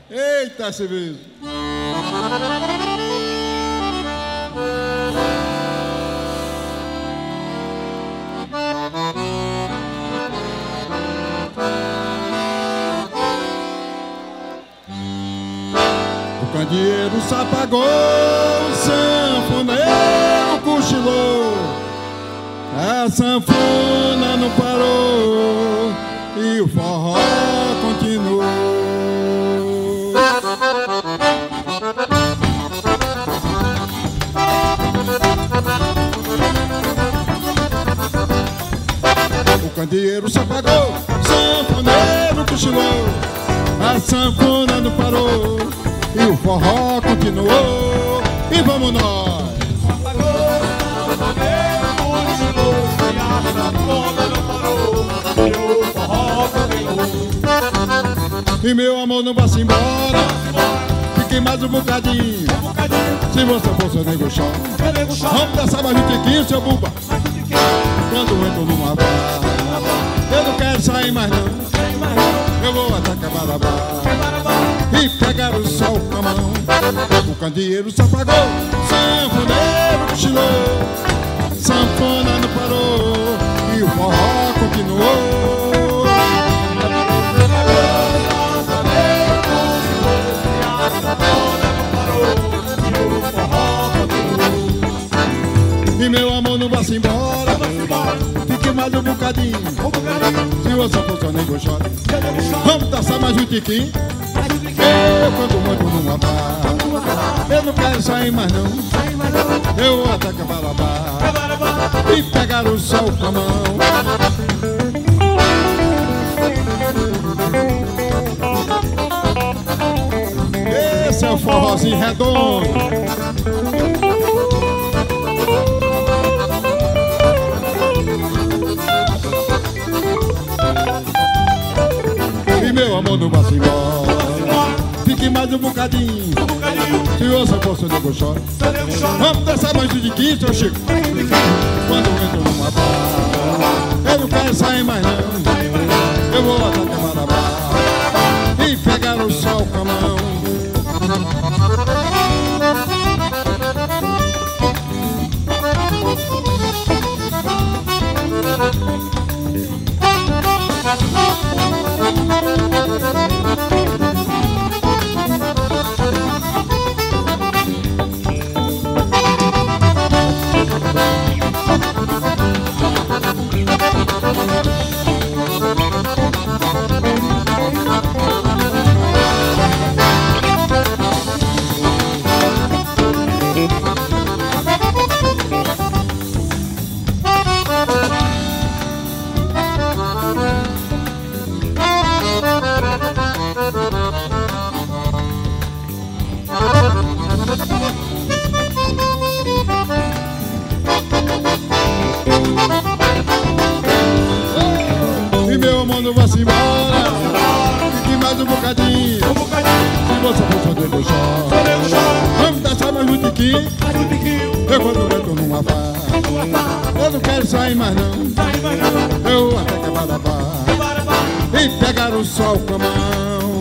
Eita, cerveja. O candeeiro se apagou, o sanfoneiro cochilou, a sanfona não parou e o forró continuou. O candeeiro se apagou, o sanfoneiro cochilou, a sanfona não parou e o forró continuou. E vamos nós! Apagou, o sanfoneiro cochilou, e a sanfona não parou e o forró continuou. E meu amor não vá-se embora, fique mais um bocadinho. Se você for seu nego chão, vamos dançar mais um tiquinho, seu buba. Quando eu entro numa barra, eu não quero sair mais não. Eu vou até Cabarabá e pegar o sol com a mão. O candeeiro se apagou, sanfoneiro cochilou, sanfona não parou e o forró continuou. E meu amor não vá-se embora, fique mais um bocadinho. Se você for seu nego chora, vamos dançar mais um tiquinho. Eu quando entro numa barra, eu não quero sair mais não. Eu vou até Cabarabá e pegar o sol com a mão. Esse é o forrozinho redondo. E meu amor não vá-se embora, fique mais um bocadinho. Se você for seu nego chora, vamos dançar mais um tiquinho, seu Chico. Quando eu entro numa barra, eu não quero sair mais não. Eu vou até Cabarabá e pegar o sol com a mão. E meu amor não vá-se embora, fique mais um bocadinho. Se você for seu nego chora, vamos dançar mais um tiquinho. Eu quando entro numa barra, eu não quero sair mais não. Eu vou até Cabarabá e pegar o sol com a mão.